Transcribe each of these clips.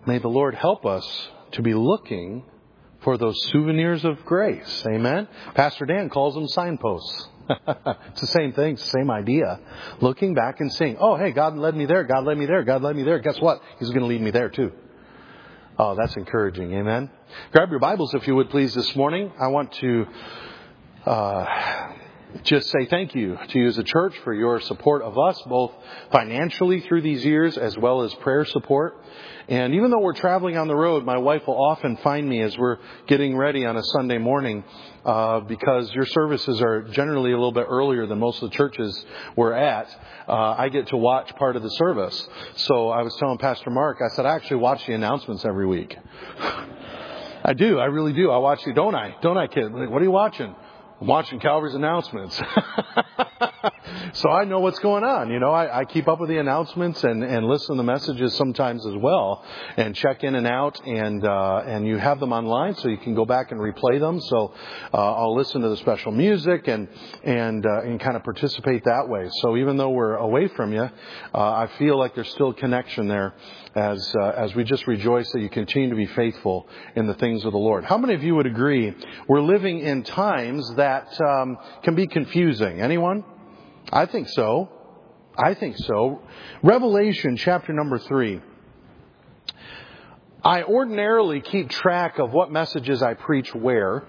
May the Lord help us to be looking for those souvenirs of grace. Amen? Pastor Dan calls them signposts. It's the same thing, it's the same idea. Looking back and seeing, oh, hey, God led me there, God led me there, God led me there. Guess what? He's going to lead me there too. Oh, that's encouraging. Amen? Grab your Bibles if you would please this morning. I want to just say thank you to you as a church for your support of us, both financially through these years as well as prayer support. And even though we're traveling on the road, my wife will often find me as we're getting ready on a Sunday morning because your services are generally a little bit earlier than most of the churches we're at. I get to watch part of the service. So I was telling Pastor Mark, I said, I actually watch the announcements every week. I do. I really do. I watch you. Don't I? Don't I, kid? What are you watching? I'm watching Calvary's announcements. So I know what's going on. You know, I keep up with the announcements and listen to the messages sometimes as well and check in and out. And you have them online so you can go back and replay them. So I'll listen to the special music and kind of participate that way. So even though we're away from you, I feel like there's still a connection there as we just rejoice that you continue to be faithful in the things of the Lord. How many of you would agree we're living in times that can be confusing? Anyone? I think so. I think so. Revelation chapter number 3. I ordinarily keep track of what messages I preach where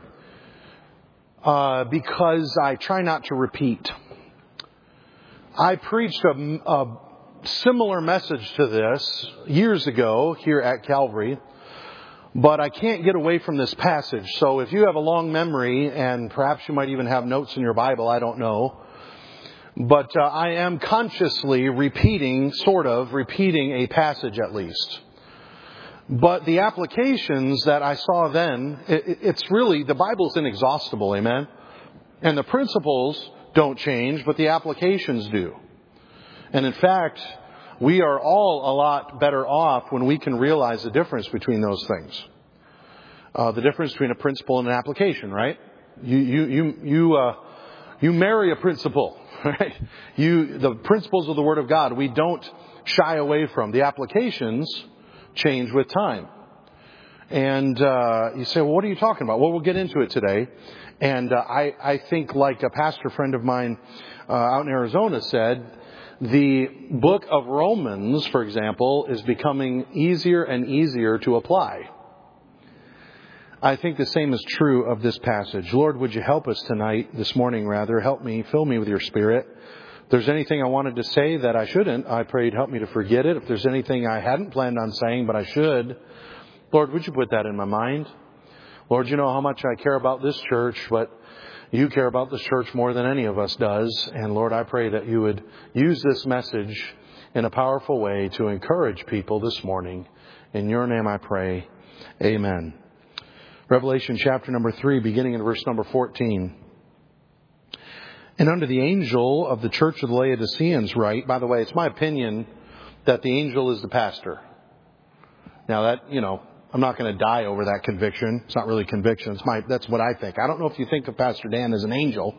because I try not to repeat. I preached a similar message to this years ago here at Calvary, but I can't get away from this passage. So if you have a long memory, and perhaps you might even have notes in your Bible, I don't know. But I am consciously repeating a passage at least. But the applications that I saw then, it's really, the Bible's inexhaustible, amen? And the principles don't change, but the applications do. And in fact, we are all a lot better off when we can realize the difference between those things. The difference between a principle and an application, right? You marry a principle, right? The principles of the Word of God, we don't shy away from. The applications change with time. And you say, well, what are you talking about? Well, we'll get into it today. And I think, like a pastor friend of mine out in Arizona said, the book of Romans, for example, is becoming easier and easier to apply. I think the same is true of this passage. Lord, would you help us tonight, this morning rather, help me, fill me with your Spirit. If there's anything I wanted to say that I shouldn't, I pray you'd help me to forget it. If there's anything I hadn't planned on saying but I should, Lord, would you put that in my mind? Lord, you know how much I care about this church, but you care about this church more than any of us does. And Lord, I pray that you would use this message in a powerful way to encourage people this morning. In your name I pray. Amen. Revelation chapter number 3, beginning in verse number 14. And unto the angel of the church of the Laodiceans write, by the way, it's my opinion that the angel is the pastor. Now that, I'm not going to die over that conviction. It's not really conviction. That's what I think. I don't know if you think of Pastor Dan as an angel.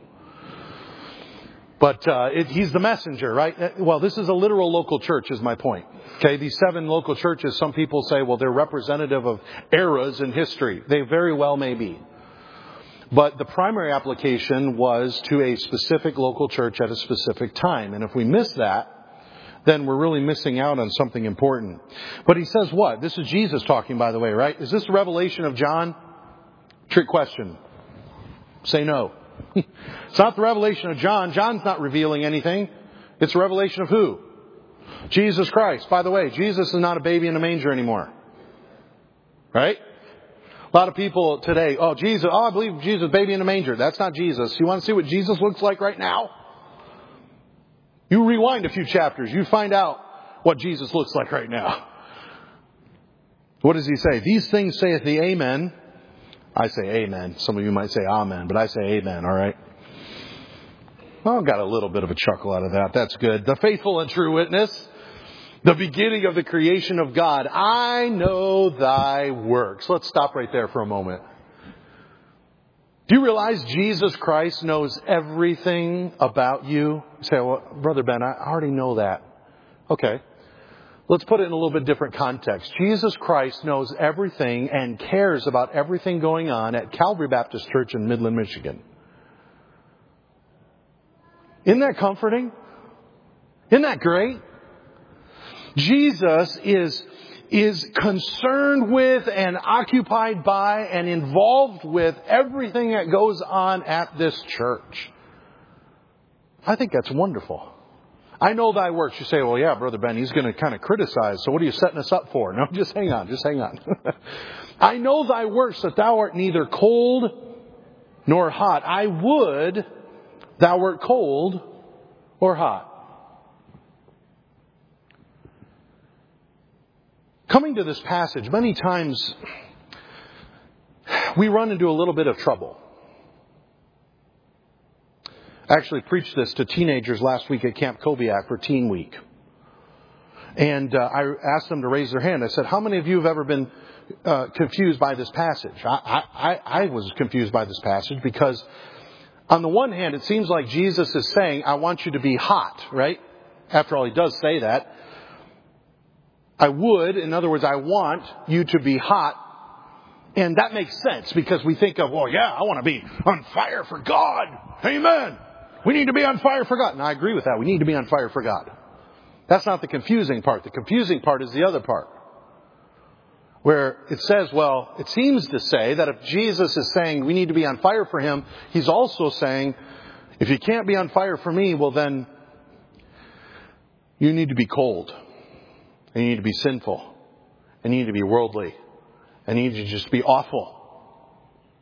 But he's the messenger, right? Well, this is a literal local church is my point. Okay, these 7 local churches, some people say, well, they're representative of eras in history. They very well may be. But the primary application was to a specific local church at a specific time. And if we miss that, then we're really missing out on something important. But he says what? This is Jesus talking, by the way, right? Is this a revelation of John? Trick question. Say no. It's not the revelation of John. John's not revealing anything. It's a revelation of who? Jesus Christ. By the way, Jesus is not a baby in a manger anymore. Right? A lot of people today, I believe Jesus, baby in a manger. That's not Jesus. You want to see what Jesus looks like right now? You rewind a few chapters. You find out what Jesus looks like right now. What does he say? These things saith the Amen. I say amen. Some of you might say amen, but I say amen, all right? Well, I got a little bit of a chuckle out of that. That's good. The faithful and true witness, the beginning of the creation of God. I know thy works. Let's stop right there for a moment. Do you realize Jesus Christ knows everything about you? You say, well, Brother Ben, I already know that. Okay. Let's put it in a little bit different context. Jesus Christ knows everything and cares about everything going on at Calvary Baptist Church in Midland, Michigan. Isn't that comforting? Isn't that great? Jesus is concerned with and occupied by and involved with everything that goes on at this church. I think that's wonderful. I know thy works. You say, well, yeah, Brother Ben, he's going to kind of criticize. So what are you setting us up for? No, just hang on. I know thy works, that thou art neither cold nor hot. I would thou wert cold or hot. Coming to this passage, many times we run into a little bit of trouble. I actually preached this to teenagers last week at Camp Kobiak for Teen Week. And I asked them to raise their hand. I said, how many of you have ever been confused by this passage? I was confused by this passage because on the one hand, it seems like Jesus is saying, I want you to be hot, right? After all, he does say that. In other words, I want you to be hot. And that makes sense because we think of, well, yeah, I want to be on fire for God. Amen. We need to be on fire for God. And I agree with that. We need to be on fire for God. That's not the confusing part. The confusing part is the other part. Where it says, well, it seems to say that if Jesus is saying we need to be on fire for Him, He's also saying, if you can't be on fire for me, well then, you need to be cold. And you need to be sinful. And you need to be worldly. And you need to just be awful.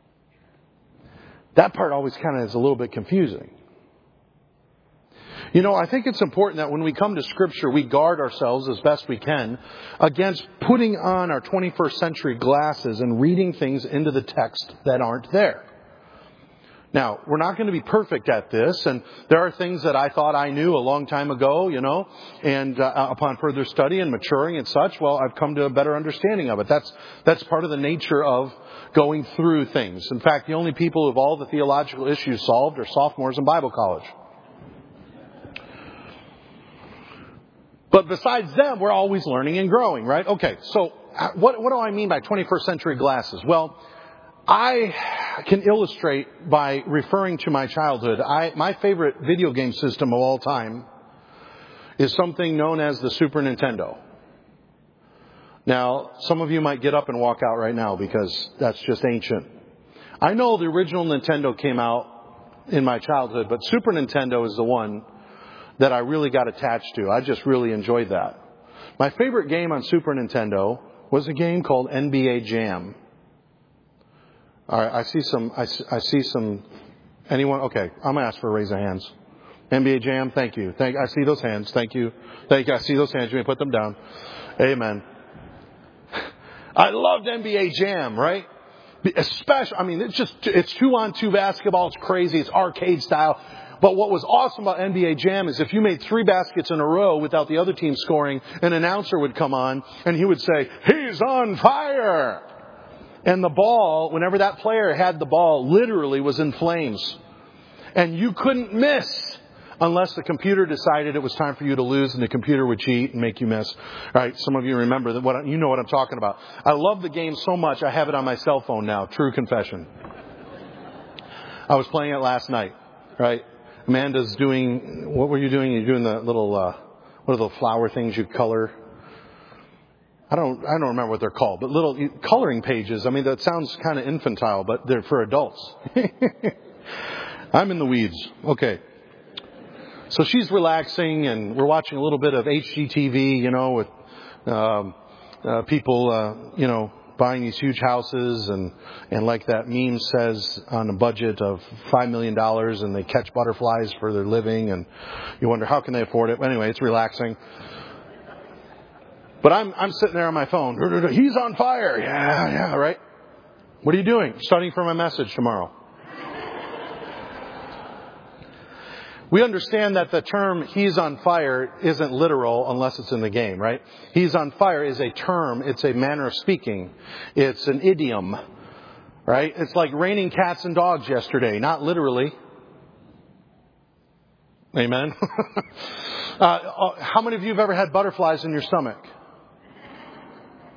That part always kind of is a little bit confusing. You know, I think it's important that when we come to Scripture, we guard ourselves as best we can against putting on our 21st century glasses and reading things into the text that aren't there. Now, we're not going to be perfect at this, and there are things that I thought I knew a long time ago, you know, and upon further study and maturing and such, well, I've come to a better understanding of it. That's part of the nature of going through things. In fact, the only people who have all the theological issues solved are sophomores in Bible college. But besides them, we're always learning and growing, right? Okay, so what do I mean by 21st century glasses? Well, I can illustrate by referring to my childhood. My favorite video game system of all time is something known as the Super Nintendo. Now, some of you might get up and walk out right now because that's just ancient. I know the original Nintendo came out in my childhood, but Super Nintendo is the one that I really got attached to. I just really enjoyed that. My favorite game on Super Nintendo was a game called NBA Jam. All right, I see some. Anyone? Okay, I'm gonna ask for a raise of hands. NBA Jam, thank you. I see those hands. Thank you. I see those hands. You may put them down. Amen. I loved NBA Jam, right? Especially, I mean, it's 2-on-2 basketball. It's crazy. It's arcade style. But what was awesome about NBA Jam is if you made 3 baskets in a row without the other team scoring, an announcer would come on and he would say, "He's on fire!" And the ball, whenever that player had the ball, literally was in flames. And you couldn't miss unless the computer decided it was time for you to lose, and the computer would cheat and make you miss. All right, some of you remember that. You know what I'm talking about. I love the game so much, I have it on my cell phone now. True confession. I was playing it last night, right? Amanda's doing, what were you doing? You're doing the little, what are the flower things you color? I don't remember what they're called, but little coloring pages. I mean, that sounds kind of infantile, but they're for adults. I'm in the weeds. Okay. So she's relaxing and we're watching a little bit of HGTV, you know, with, people, you know, buying these huge houses and like that meme says, on a budget of $5 million, and they catch butterflies for their living, and you wonder how can they afford it. But anyway, it's relaxing. But I'm sitting there on my phone. He's on fire. Yeah, right. What are you doing? Studying for my message tomorrow. We understand that the term "he's on fire" isn't literal unless it's in the game, right? He's on fire is a term. It's a manner of speaking. It's an idiom, right? It's like raining cats and dogs yesterday, not literally. Amen. How many of you have ever had butterflies in your stomach?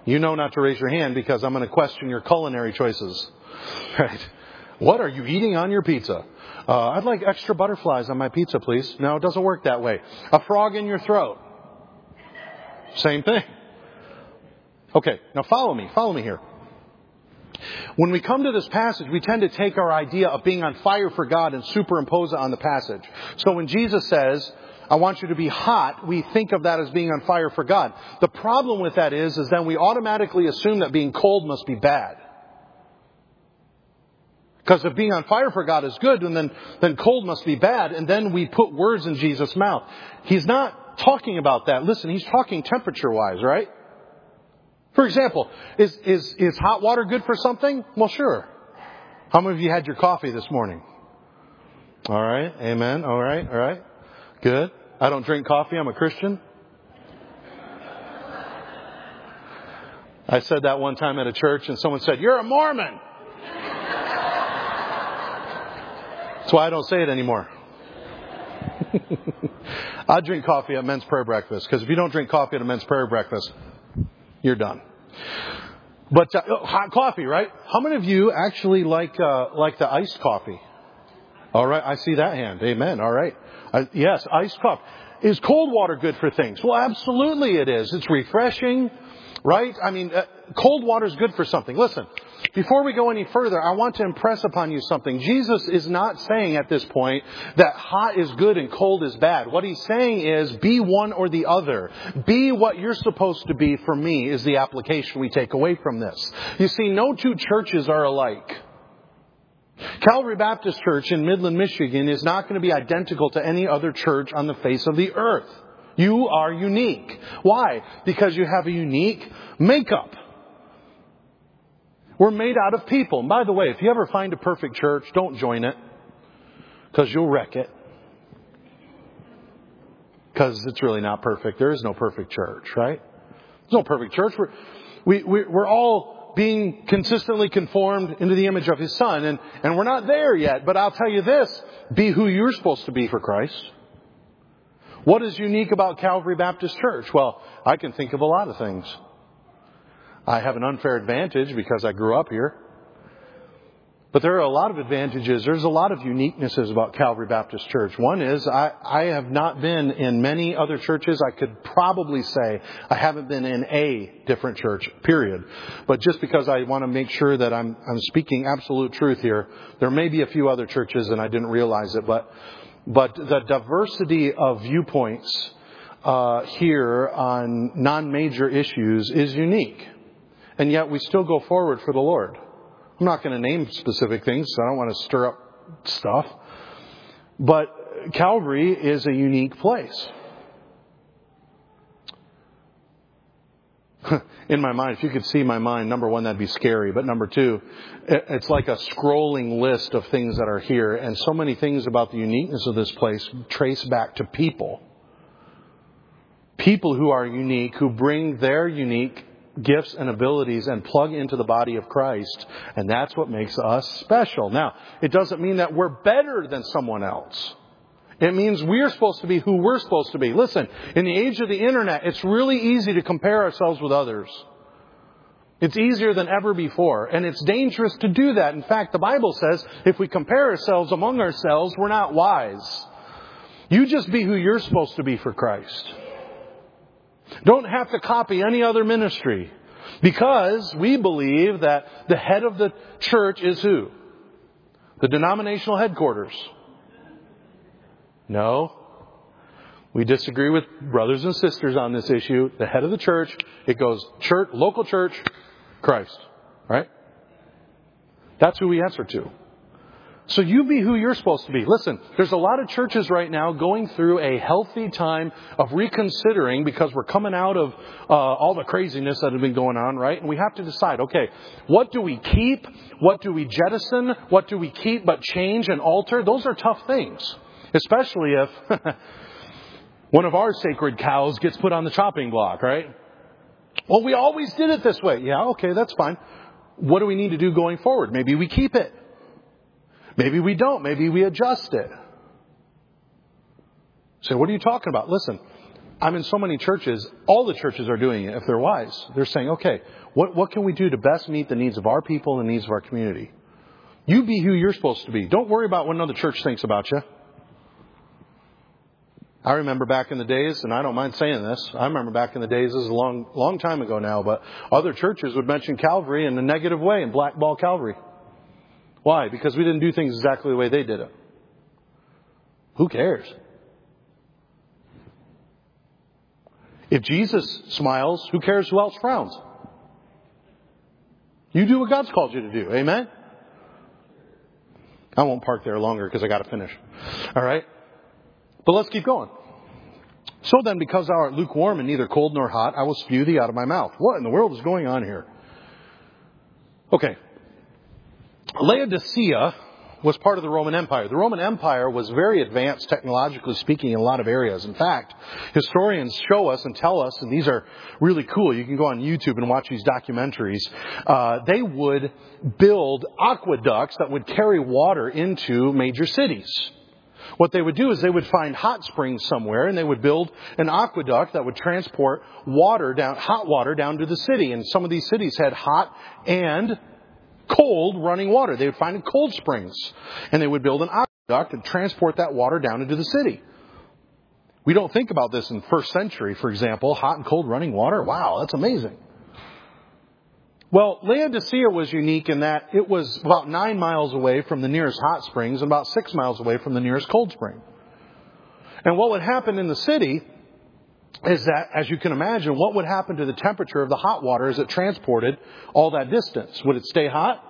You know not to raise your hand because I'm going to question your culinary choices. Right? What are you eating on your pizza? I'd like extra butterflies on my pizza, please. No, it doesn't work that way. A frog in your throat. Same thing. Okay, now follow me here. When we come to this passage, we tend to take our idea of being on fire for God and superimpose it on the passage. So when Jesus says, I want you to be hot, we think of that as being on fire for God. The problem with that is then we automatically assume that being cold must be bad. Because if being on fire for God is good, then cold must be bad. And then we put words in Jesus' mouth. He's not talking about that. Listen, he's talking temperature-wise, right? For example, is hot water good for something? Well, sure. How many of you had your coffee this morning? All right. Amen. All right. Good. I don't drink coffee. I'm a Christian. I said that one time at a church and someone said, "You're a Mormon." That's why I don't say it anymore. I drink coffee at men's prayer breakfast because if you don't drink coffee at a men's prayer breakfast, you're done. But hot coffee, right? How many of you actually like the iced coffee? All right, I see that hand. Amen. All right. Yes, iced coffee. Is cold water good for things? Well, absolutely it is. It's refreshing, right? I mean, cold water is good for something. Listen, before we go any further, I want to impress upon you something. Jesus is not saying at this point that hot is good and cold is bad. What he's saying is be one or the other. Be what you're supposed to be for me is the application we take away from this. You see, no two churches are alike. Calvary Baptist Church in Midland, Michigan is not going to be identical to any other church on the face of the earth. You are unique. Why? Because you have a unique makeup. We're made out of people. And by the way, if you ever find a perfect church, don't join it. Because you'll wreck it. Because it's really not perfect. There is no perfect church, right? There's no perfect church. We're all being consistently conformed into the image of His Son. And we're not there yet. But I'll tell you this. Be who you're supposed to be for Christ. What is unique about Calvary Baptist Church? Well, I can think of a lot of things. I have an unfair advantage because I grew up here. But there are a lot of advantages. There's a lot of uniquenesses about Calvary Baptist Church. One is I have not been in many other churches. I could probably say I haven't been in a different church, period. But just because I want to make sure that I'm speaking absolute truth here, there may be a few other churches and I didn't realize it. But the diversity of viewpoints here on non-major issues is unique. And yet we still go forward for the Lord. I'm not going to name specific things, so I don't want to stir up stuff. But Calvary is a unique place. In my mind, if you could see my mind, number one, that'd be scary. But number two, it's like a scrolling list of things that are here. And so many things about the uniqueness of this place trace back to people. People who are unique, who bring their unique gifts and abilities and plug into the body of Christ. And that's what makes us special. Now, it doesn't mean that we're better than someone else. It means we're supposed to be who we're supposed to be. Listen, in the age of the internet, it's really easy to compare ourselves with others. It's easier than ever before. And it's dangerous to do that. In fact, the Bible says if we compare ourselves among ourselves, we're not wise. You just be who you're supposed to be for Christ. Don't have to copy any other ministry. Because we believe that the head of the church is who? The denominational headquarters. No. We disagree with brothers and sisters on this issue. The head of the church, it goes church, local church, Christ. Right? That's who we answer to. So you be who you're supposed to be. Listen, there's a lot of churches right now going through a healthy time of reconsidering because we're coming out of all the craziness that has been going on, right? And we have to decide, okay, what do we keep? What do we jettison? What do we keep but change and alter? Those are tough things, especially if one of our sacred cows gets put on the chopping block, right? Well, we always did it this way. Yeah, okay, that's fine. What do we need to do going forward? Maybe we keep it. Maybe we don't. Maybe we adjust it. So what are you talking about? Listen, I'm in so many churches, all the churches are doing it if they're wise. They're saying, okay, what can we do to best meet the needs of our people and the needs of our community? You be who you're supposed to be. Don't worry about what another church thinks about you. I remember back in the days, and I don't mind saying this, I remember back in the days, this is a long time ago now, but other churches would mention Calvary in a negative way and blackball Calvary. Why? Because we didn't do things exactly the way they did it. Who cares? If Jesus smiles, who cares who else frowns? You do what God's called you to do. Amen? I won't park there longer because I got to finish. All right? But let's keep going. So then, because thou art lukewarm and neither cold nor hot, I will spew thee out of my mouth. What in the world is going on here? Okay. Laodicea was part of the Roman Empire. The Roman Empire was very advanced, technologically speaking, in a lot of areas. In fact, historians show us and tell us, and these are really cool. You can go on YouTube and watch these documentaries. They would build aqueducts that would carry water into major cities. What they would do is they would find hot springs somewhere, and they would build an aqueduct that would transport hot water down to the city. And some of these cities had hot and cold running water. They would find cold springs, and they would build an aqueduct and transport that water down into the city. We don't think about this in first century, for example, hot and cold running water. Wow, that's amazing. Well, Laodicea was unique in that it was about 9 miles away from the nearest hot springs and about 6 miles away from the nearest cold spring. And what would happen in the city is that, as you can imagine, what would happen to the temperature of the hot water as it transported all that distance? Would it stay hot?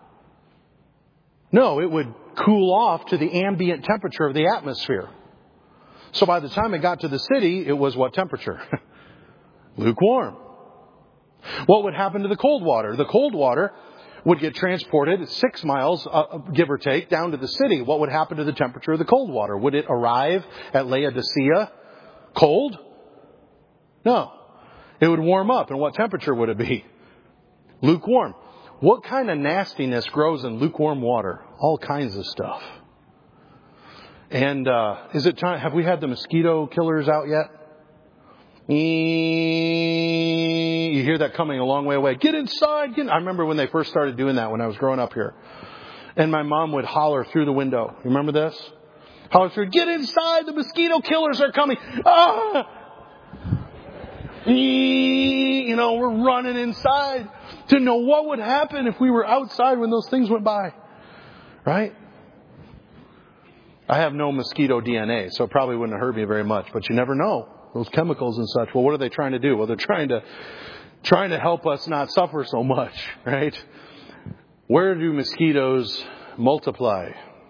No, it would cool off to the ambient temperature of the atmosphere. So by the time it got to the city, it was what temperature? Lukewarm. What would happen to the cold water? The cold water would get transported 6 miles, give or take, down to the city. What would happen to the temperature of the cold water? Would it arrive at Laodicea cold? No. It would warm up. And what temperature would it be? Lukewarm. What kind of nastiness grows in lukewarm water? All kinds of stuff. And is it time? Have we had the mosquito killers out yet? You hear that coming a long way away. Get inside. I remember when they first started doing that when I was growing up here. And my mom would holler through the window. You remember this? Holler through, get inside. The mosquito killers are coming. Ah! We're running inside to know what would happen if we were outside when those things went by. Right? I have no mosquito DNA, so it probably wouldn't have hurt me very much. But you never know. Those chemicals and such. Well, what are they trying to do? Well, they're trying to help us not suffer so much, right? Where do mosquitoes multiply?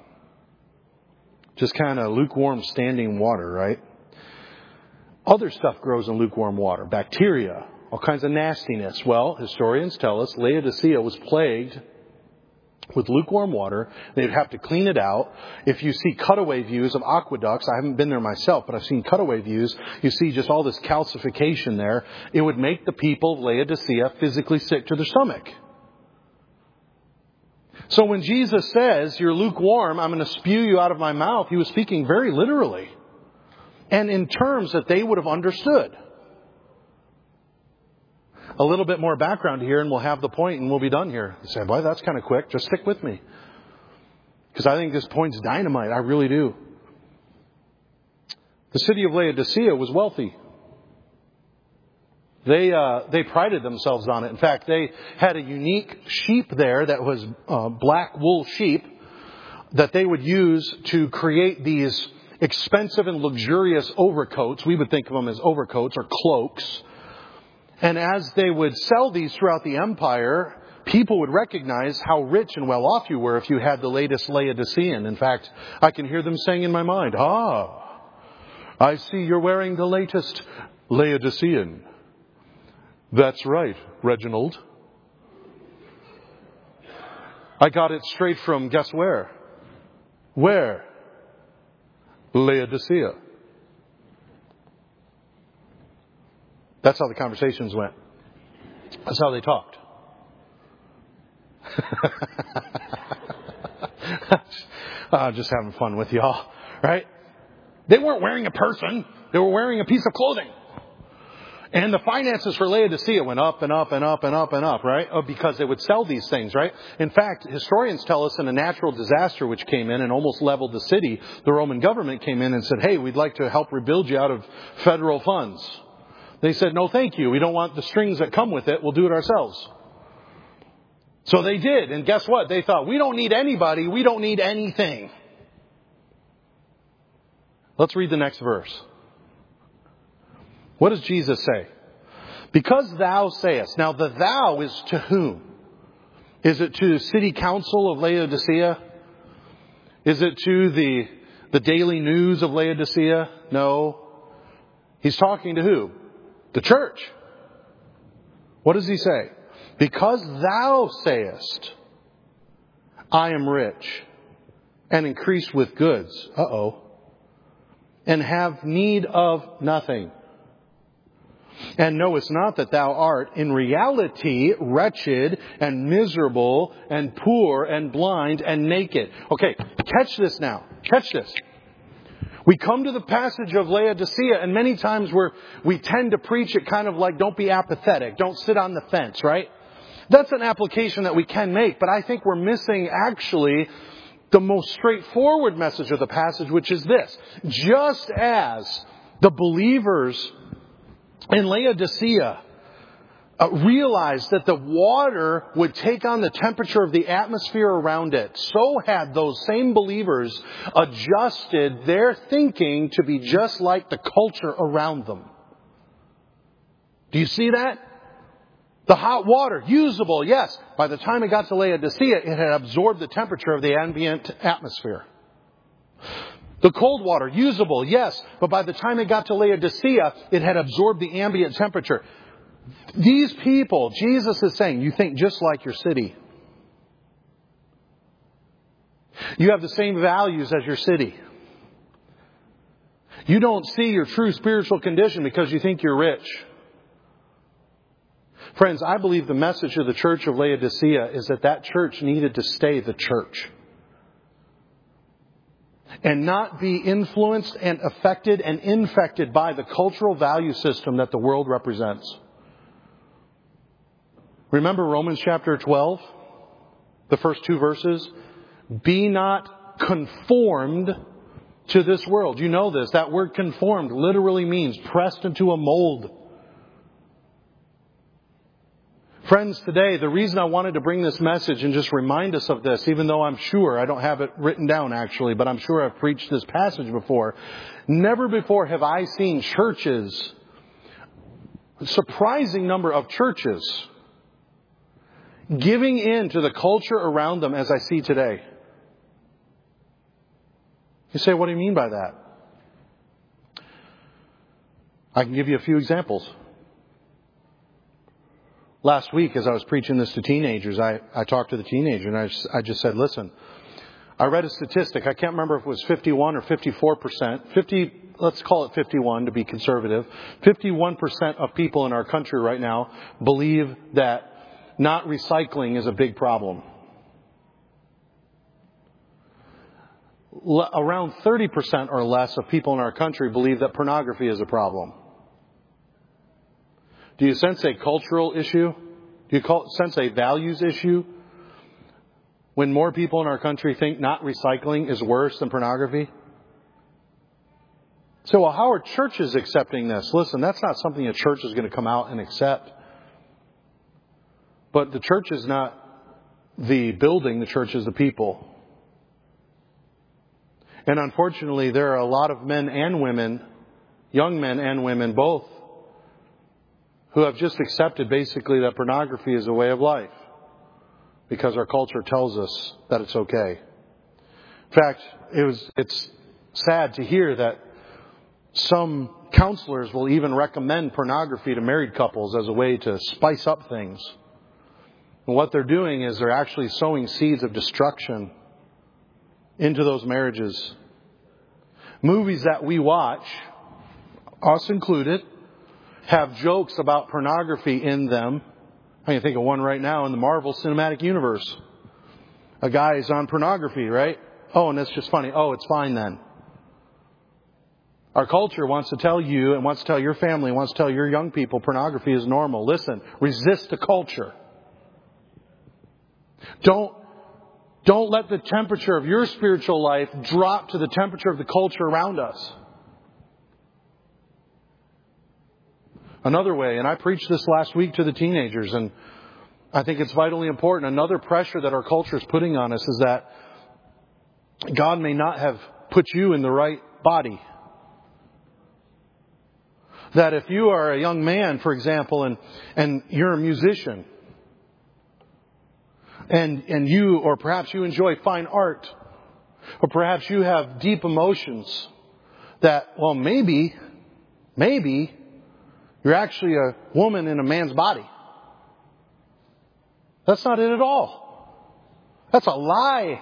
Just kind of lukewarm standing water, right? Other stuff grows in lukewarm water. Bacteria, all kinds of nastiness. Well, historians tell us Laodicea was plagued with lukewarm water. They'd have to clean it out. If you see cutaway views of aqueducts, I haven't been there myself, but I've seen cutaway views. You see just all this calcification there. It would make the people of Laodicea physically sick to their stomach. So when Jesus says, you're lukewarm, I'm going to spew you out of my mouth, he was speaking very literally. And in terms that they would have understood. A little bit more background here and we'll have the point and we'll be done here. You say, boy, that's kind of quick. Just stick with me. Because I think this point's dynamite. I really do. The city of Laodicea was wealthy. They prided themselves on it. In fact, they had a unique sheep there that was black wool sheep that they would use to create these expensive and luxurious overcoats. We would think of them as overcoats or cloaks. And as they would sell these throughout the empire, people would recognize how rich and well off you were if you had the latest Laodicean. In fact, I can hear them saying in my mind, I see you're wearing the latest Laodicean. That's right, Reginald. I got it straight from, guess where? Where? Laodicea. That's how the conversations went. That's how they talked. I'm just having fun with y'all, right? They weren't wearing a person. They were wearing a piece of clothing. And the finances for Laodicea went up and up and up and up and up, right? Because they would sell these things, right? In fact, historians tell us in a natural disaster which came in and almost leveled the city, the Roman government came in and said, hey, we'd like to help rebuild you out of federal funds. They said, no, thank you. We don't want the strings that come with it. We'll do it ourselves. So they did. And guess what? They thought, we don't need anybody. We don't need anything. Let's read the next verse. What does Jesus say? Because thou sayest. Now the thou is to whom? Is it to the city council of Laodicea? Is it to the daily news of Laodicea? No. He's talking to who? The church. What does he say? Because thou sayest, I am rich and increase with goods. And have need of nothing. And knowest not that thou art in reality wretched and miserable and poor and blind and naked. Okay, catch this now. Catch this. We come to the passage of Laodicea, and many times we tend to preach it kind of like, don't be apathetic, don't sit on the fence, right? That's an application that we can make, but I think we're missing actually the most straightforward message of the passage, which is this. Just as the believers in Laodicea realized that the water would take on the temperature of the atmosphere around it, so had those same believers adjusted their thinking to be just like the culture around them. Do you see that? The hot water, usable, yes. By the time it got to Laodicea, it had absorbed the temperature of the ambient atmosphere. The cold water, usable, yes. But by the time it got to Laodicea, it had absorbed the ambient temperature. These people, Jesus is saying, you think just like your city. You have the same values as your city. You don't see your true spiritual condition because you think you're rich. Friends, I believe the message of the church of Laodicea is that church needed to stay the church. And not be influenced and affected and infected by the cultural value system that the world represents. Remember Romans chapter 12? The first two verses? Be not conformed to this world. You know this. That word conformed literally means pressed into a mold. Friends, today, the reason I wanted to bring this message and just remind us of this, even though I'm sure, I don't have it written down actually, but I'm sure I've preached this passage before. Never before have I seen churches, a surprising number of churches, giving in to the culture around them as I see today. You say, what do you mean by that? I can give you a few examples. Last week, as I was preaching this to teenagers, I talked to the teenager and I just said, listen, I read a statistic. I can't remember if it was 51 or 54%. Let's call it 51 to be conservative. 51% of people in our country right now believe that not recycling is a big problem. Around 30% or less of people in our country believe that pornography is a problem. Do you sense a cultural issue? Do you sense a values issue? When more people in our country think not recycling is worse than pornography? So, well, how are churches accepting this? Listen, that's not something a church is going to come out and accept. But the church is not the building, the church is the people. And unfortunately, there are a lot of men and women, young men and women both, who have just accepted basically that pornography is a way of life because our culture tells us that it's okay. In fact, it's sad to hear that some counselors will even recommend pornography to married couples as a way to spice up things. And what they're doing is they're actually sowing seeds of destruction into those marriages. Movies that we watch, us included, have jokes about pornography in them. I can think of one right now in the Marvel Cinematic Universe. A guy is on pornography, right? Oh, and that's just funny. Oh, it's fine then. Our culture wants to tell you and wants to tell your family and wants to tell your young people pornography is normal. Listen, resist the culture. Don't let the temperature of your spiritual life drop to the temperature of the culture around us. Another way, and I preached this last week to the teenagers, and I think it's vitally important. Another pressure that our culture is putting on us is that God may not have put you in the right body. That if you are a young man, for example, and you're a musician, and you, or perhaps you enjoy fine art, or perhaps you have deep emotions, that, well, maybe you're actually a woman in a man's body. That's not it at all. That's a lie.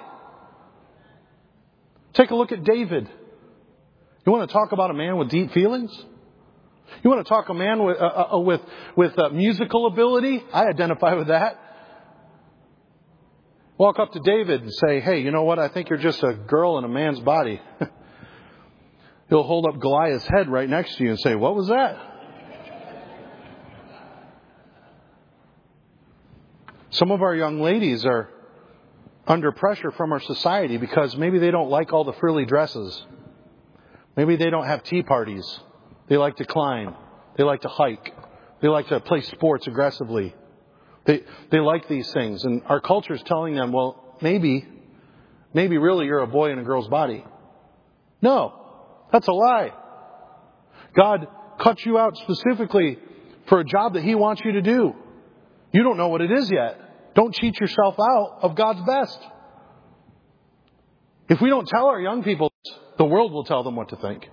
Take a look at David. You want to talk about a man with deep feelings? You want to talk a man with musical ability? I identify with that. Walk up to David and say, hey, you know what? I think you're just a girl in a man's body. He'll hold up Goliath's head right next to you and say, what was that? Some of our young ladies are under pressure from our society because maybe they don't like all the frilly dresses. Maybe they don't have tea parties. They like to climb. They like to hike. They like to play sports aggressively. They like these things. And our culture is telling them, well, maybe really you're a boy in a girl's body. No, that's a lie. God cut you out specifically for a job that He wants you to do. You don't know what it is yet. Don't cheat yourself out of God's best. If we don't tell our young people, the world will tell them what to think.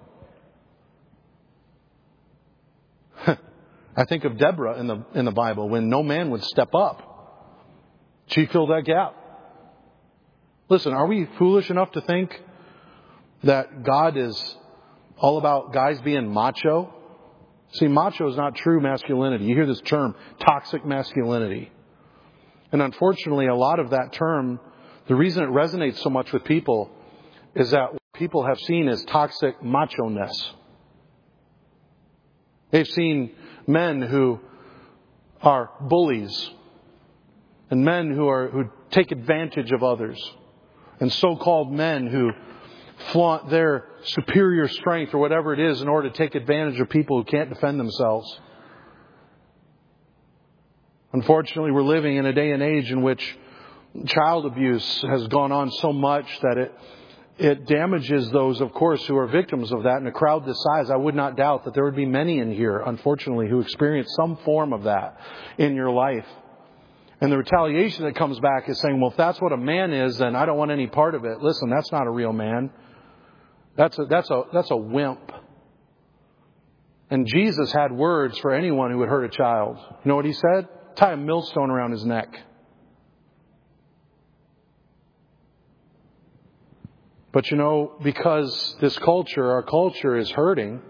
I think of Deborah in the Bible when no man would step up. She filled that gap. Listen, are we foolish enough to think that God is all about guys being macho? See, macho is not true masculinity. You hear this term, toxic masculinity. And unfortunately, a lot of that term, the reason it resonates so much with people is that what people have seen as toxic macho-ness. They've seen men who are bullies and men who take advantage of others, and so-called men who flaunt their superior strength or whatever it is in order to take advantage of people who can't defend themselves. Unfortunately, we're living in a day and age in which child abuse has gone on so much that it damages those, of course, who are victims of that. In a crowd this size, I would not doubt that there would be many in here, unfortunately, who experience some form of that in your life. And the retaliation that comes back is saying, well, if that's what a man is, then I don't want any part of it. Listen, that's not a real man. That's a wimp. And Jesus had words for anyone who would hurt a child. You know what He said? Tie a millstone around his neck. But you know, because this culture, our culture is hurting,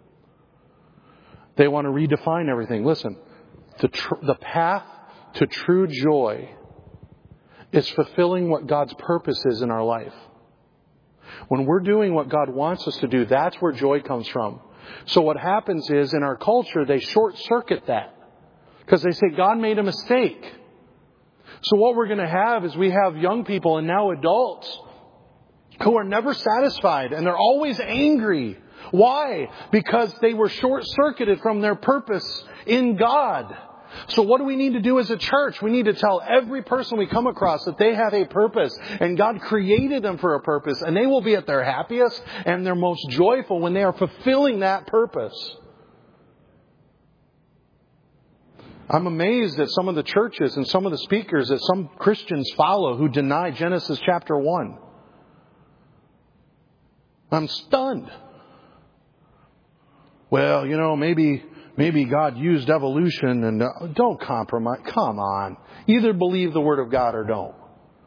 they want to redefine everything. Listen, the path to true joy is fulfilling what God's purpose is in our life. When we're doing what God wants us to do, that's where joy comes from. So what happens is, in our culture, they short circuit that. Because they say, God made a mistake. So what we're going to have is we have young people and now adults who are never satisfied and they're always angry. Why? Because they were short-circuited from their purpose in God. So what do we need to do as a church? We need to tell every person we come across that they have a purpose and God created them for a purpose, and they will be at their happiest and their most joyful when they are fulfilling that purpose. I'm amazed at some of the churches and some of the speakers that some Christians follow who deny Genesis chapter 1. I'm stunned. Well, you know, maybe God used evolution, and don't compromise. Come on. Either believe the Word of God or don't.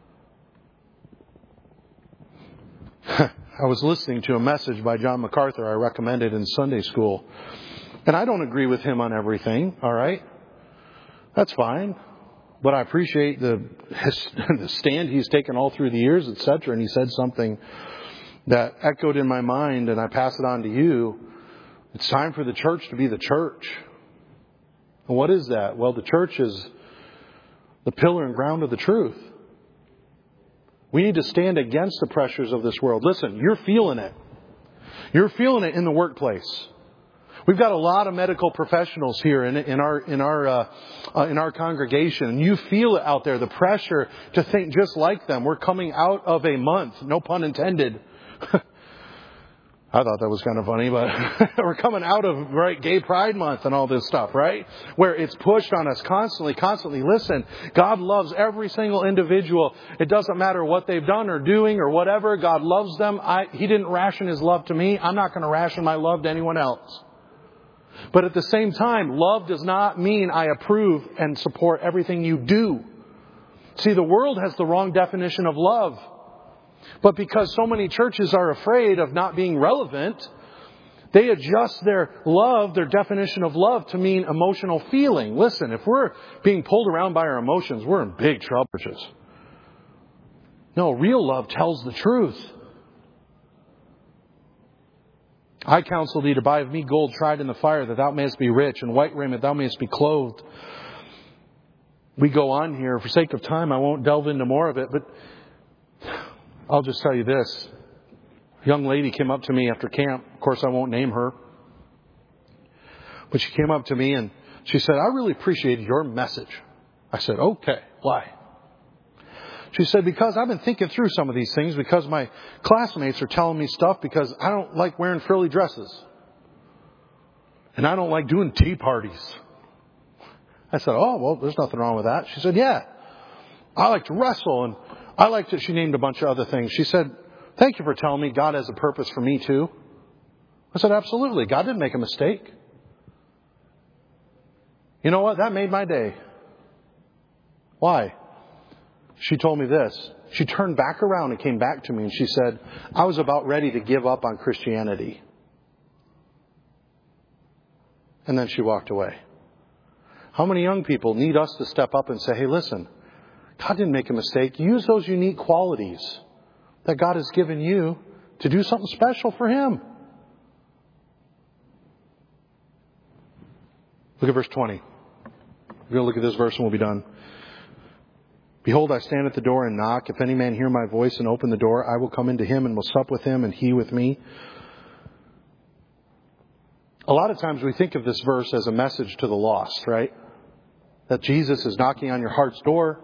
I was listening to a message by John MacArthur I recommended in Sunday school. And I don't agree with him on everything, all right? That's fine. But I appreciate the stand he's taken all through the years, etc. And he said something that echoed in my mind, and I pass it on to you. It's time for the church to be the church. And what is that? Well, the church is the pillar and ground of the truth. We need to stand against the pressures of this world. Listen, you're feeling it. You're feeling it in the workplace. We've got a lot of medical professionals here in our congregation, and you feel it out there. The pressure to think just like them. We're coming out of a month, no pun intended. I thought that was kind of funny, but we're coming out of, Gay Pride Month and all this stuff, right? Where it's pushed on us constantly. Listen, God loves every single individual. It doesn't matter what they've done or doing or whatever. God loves them. He didn't ration His love to me. I'm not going to ration my love to anyone else. But at the same time, love does not mean I approve and support everything you do. See, the world has the wrong definition of love. But because so many churches are afraid of not being relevant, they adjust their love, their definition of love, to mean emotional feeling. Listen, if we're being pulled around by our emotions, we're in big trouble. No, real love tells the truth. I counsel thee to buy of me gold tried in the fire, that thou mayest be rich, and white raiment thou mayest be clothed. We go on here. For sake of time, I won't delve into more of it, but I'll just tell you this. A young lady came up to me after camp. Of course, I won't name her. But she came up to me and she said, I really appreciated your message. I said, okay, why? She said, because I've been thinking through some of these things, because my classmates are telling me stuff, because I don't like wearing frilly dresses. And I don't like doing tea parties. I said, oh, well, there's nothing wrong with that. She said, yeah, I like to wrestle, and I like to, she named a bunch of other things. She said, thank you for telling me God has a purpose for me too. I said, absolutely. God didn't make a mistake. You know what? That made my day. Why? She told me this. She turned back around and came back to me and she said, I was about ready to give up on Christianity. And then she walked away. How many young people need us to step up and say, hey, listen, God didn't make a mistake. Use those unique qualities that God has given you to do something special for Him. Look at verse 20. We're going to look at this verse and we'll be done. Behold, I stand at the door and knock. If any man hear my voice and open the door, I will come into him and will sup with him and he with me. A lot of times we think of this verse as a message to the lost, right? That Jesus is knocking on your heart's door.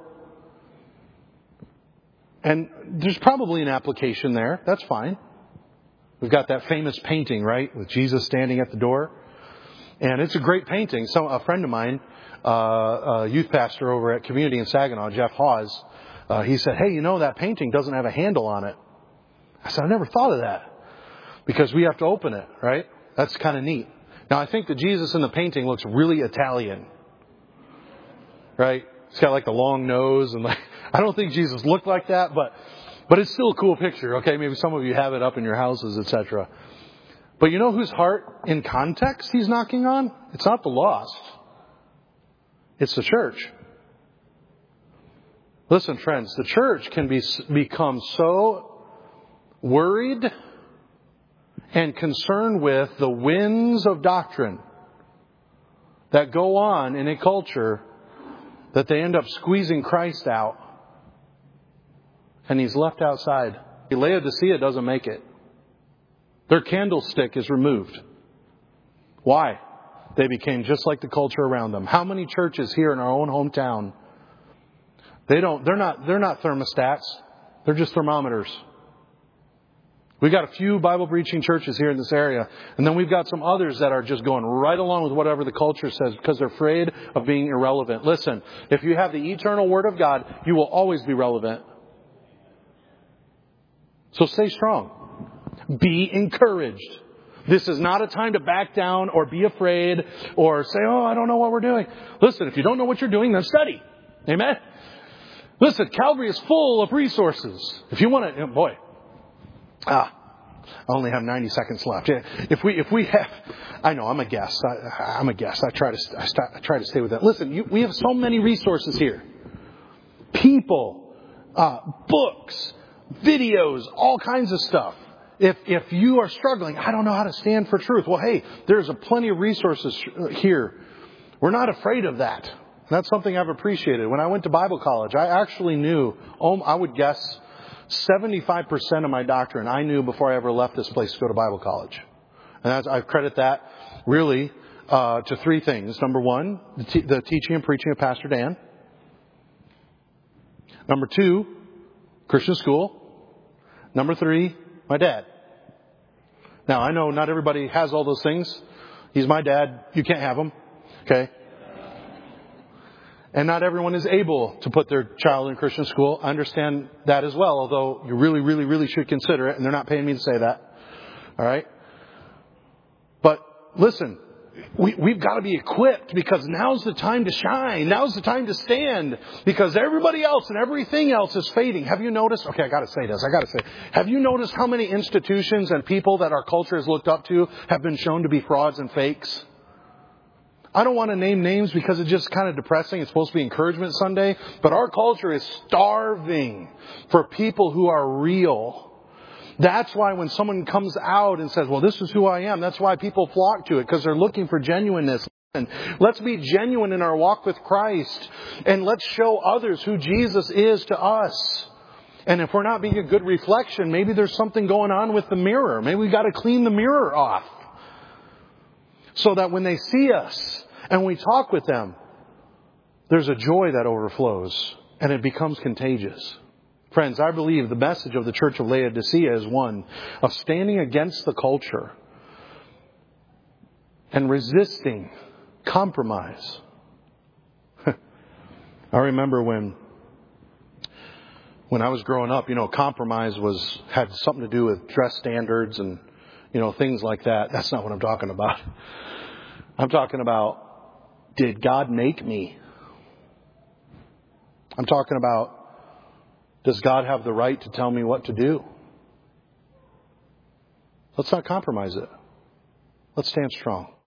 And there's probably an application there. That's fine. We've got that famous painting, right? With Jesus standing at the door. And it's a great painting. So a friend of mine, a youth pastor over at Community in Saginaw, Jeff Hawes, he said, hey, you know, that painting doesn't have a handle on it. I said, I never thought of that. Because we have to open it, right? That's kind of neat. Now, I think that Jesus in the painting looks really Italian. Right? He's got like the long nose and like, I don't think Jesus looked like that, but it's still a cool picture. Okay, maybe some of you have it up in your houses, etc. But you know whose heart in context He's knocking on? It's not the lost. It's the church. Listen, friends, the church can become so worried and concerned with the winds of doctrine that go on in a culture that they end up squeezing Christ out. And He's left outside. Laodicea doesn't make it. Their candlestick is removed. Why? They became just like the culture around them. How many churches here in our own hometown, they're not thermostats. They're just thermometers. We've got a few Bible preaching churches here in this area. And then we've got some others that are just going right along with whatever the culture says because they're afraid of being irrelevant. Listen, if you have the eternal Word of God, you will always be relevant. So stay strong. Be encouraged. This is not a time to back down or be afraid or say, oh, I don't know what we're doing. Listen, if you don't know what you're doing, then study. Amen? Listen, Calvary is full of resources. If you want to, boy. I only have 90 seconds left. If we have, I know I'm a guest. I'm a guest. I try to stay with that. Listen, we have so many resources here. People, books, videos, all kinds of stuff. If you are struggling, I don't know how to stand for truth. Well, hey, there's plenty of resources here. We're not afraid of that. That's something I've appreciated. When I went to Bible college, I actually knew, I would guess, 75% of my doctrine I knew before I ever left this place to go to Bible college. And I credit that really to three things. Number one, the teaching and preaching of Pastor Dan. Number two, Christian school. Number three, my dad. Now, I know not everybody has all those things. He's my dad. You can't have him. Okay? And not everyone is able to put their child in Christian school. I understand that as well, although you really, really, really should consider it, and they're not paying me to say that. All right? But listen, we've got to be equipped, because now's the time to shine. Now's the time to stand, because everybody else and everything else is fading. Have you noticed? Okay, I got to say this. Have you noticed how many institutions and people that our culture has looked up to have been shown to be frauds and fakes? I don't want to name names because it's just kind of depressing. It's supposed to be Encouragement Sunday. But our culture is starving for people who are real. That's why when someone comes out and says, well, this is who I am, that's why people flock to it, because they're looking for genuineness. And let's be genuine in our walk with Christ. And let's show others who Jesus is to us. And if we're not being a good reflection, maybe there's something going on with the mirror. Maybe we've got to clean the mirror off, so that when they see us and we talk with them, there's a joy that overflows and it becomes contagious. Friends, I believe the message of the Church of Laodicea is one of standing against the culture and resisting compromise. I remember when I was growing up, compromise had something to do with dress standards and things like that. That's not what I'm talking about. I'm talking about, did God make me? I'm talking about, does God have the right to tell me what to do? Let's not compromise it. Let's stand strong.